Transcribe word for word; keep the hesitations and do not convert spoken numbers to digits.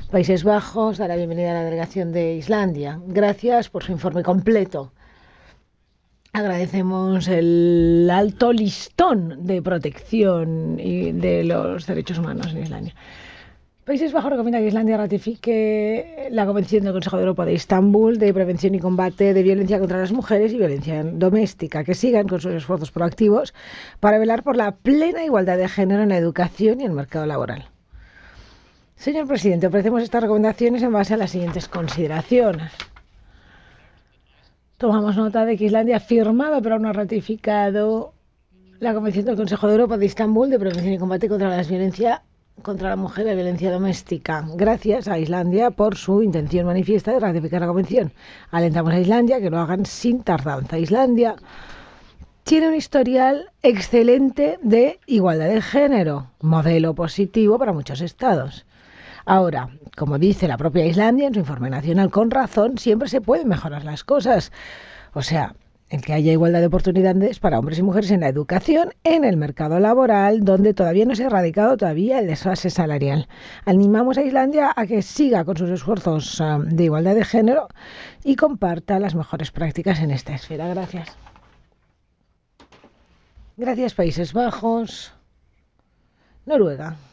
Países Bajos da la bienvenida a la delegación de Islandia. Gracias por su informe completo. Agradecemos el alto listón de protección y de los derechos humanos en Islandia. Países Bajos recomienda que Islandia ratifique la Convención del Consejo de Europa de Estambul de prevención y combate de violencia contra las mujeres y violencia doméstica, que sigan con sus esfuerzos proactivos para velar por la plena igualdad de género en la educación y el mercado laboral. Señor presidente, ofrecemos estas recomendaciones en base a las siguientes consideraciones. Tomamos nota de que Islandia ha firmado pero aún no ha ratificado la Convención del Consejo de Europa de Estambul de prevención y combate contra la violencia contra la mujer y la violencia doméstica. Gracias a Islandia por su intención manifiesta de ratificar la Convención. Alentamos a Islandia que lo hagan sin tardanza. Islandia tiene un historial excelente de igualdad de género, modelo positivo para muchos estados. Ahora, como dice la propia Islandia en su informe nacional, con razón, siempre se pueden mejorar las cosas. O sea, el que haya igualdad de oportunidades para hombres y mujeres en la educación, en el mercado laboral, donde todavía no se ha erradicado todavía el desfase salarial. Animamos a Islandia a que siga con sus esfuerzos uh, de igualdad de género y comparta las mejores prácticas en esta esfera. Gracias. Gracias, Países Bajos. Noruega.